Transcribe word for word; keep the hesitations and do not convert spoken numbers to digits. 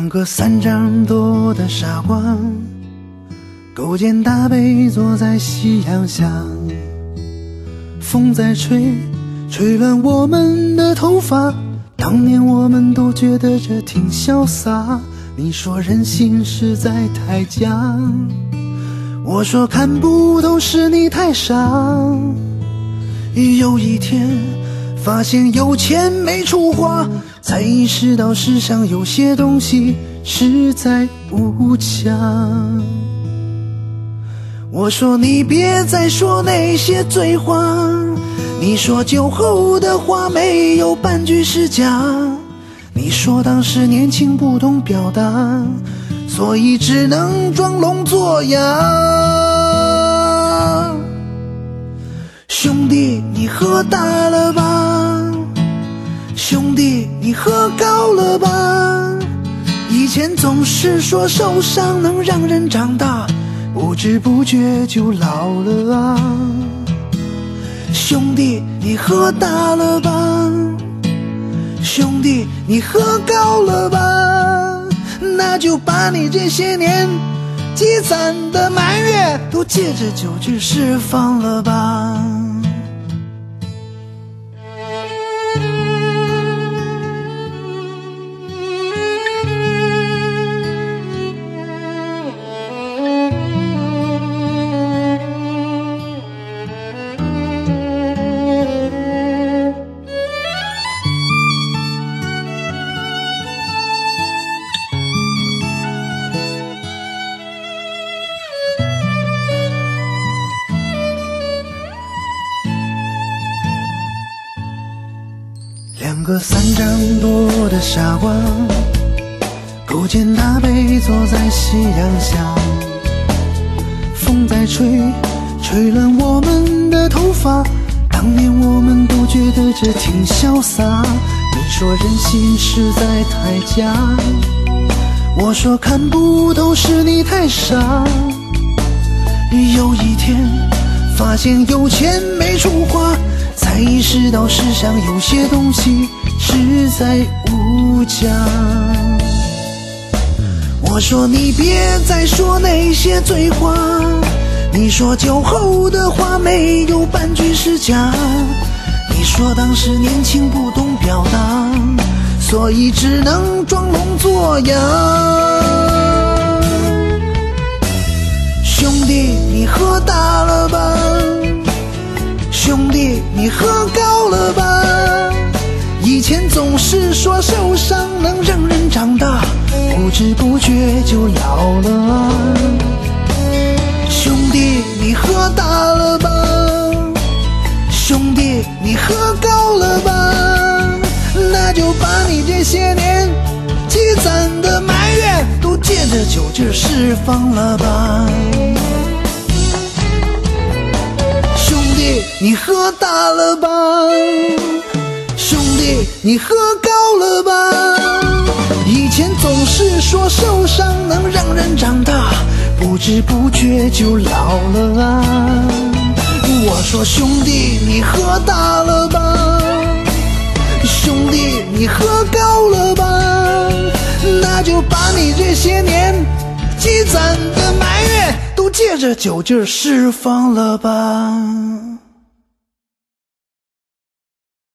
两个三丈多的傻瓜，勾肩搭背坐在夕阳下，风在吹，吹乱我们的头发。当年我们都觉得这挺潇洒，你说人心实在太假，我说看不透是你太傻。有一天发现有钱没处花，才意识到世上有些东西实在无价。我说你别再说那些醉话，你说酒后的话没有半句是假，你说当时年轻不懂表达，所以只能装聋作哑。兄弟你喝大了吧，兄弟你喝高了吧，以前总是说受伤能让人长大，不知不觉就老了啊。兄弟你喝大了吧，兄弟你喝高了吧，那就把你这些年积攒的埋怨都借着酒去释放了吧。两个三丈多的傻瓜，勾肩搭背坐在夕阳下，风在吹，吹乱我们的头发。当年我们都觉得这挺潇洒，你说人心实在太假，我说看不透是你太傻。有一天发现有钱没处花，才意识到世上有些东西实在无价。我说你别再说那些醉话，你说酒后的话没有半句是假，你说当时年轻不懂表达，所以只能装聋作哑。兄弟你喝大了吧，兄弟你喝高了吧，以前总是说受伤能让人长大，不知不觉就老了啊。兄弟你喝大了吧，兄弟你喝高了吧，那就把你这些年积攒的埋怨都借着酒劲释放了吧。兄弟你喝大了吧，兄弟你喝高了吧，以前总是说受伤能让人长大，不知不觉就老了啊。我说兄弟你喝大了吧，兄弟你喝高了吧，那就把你这些年积攒的埋怨都借着酒劲释放了吧。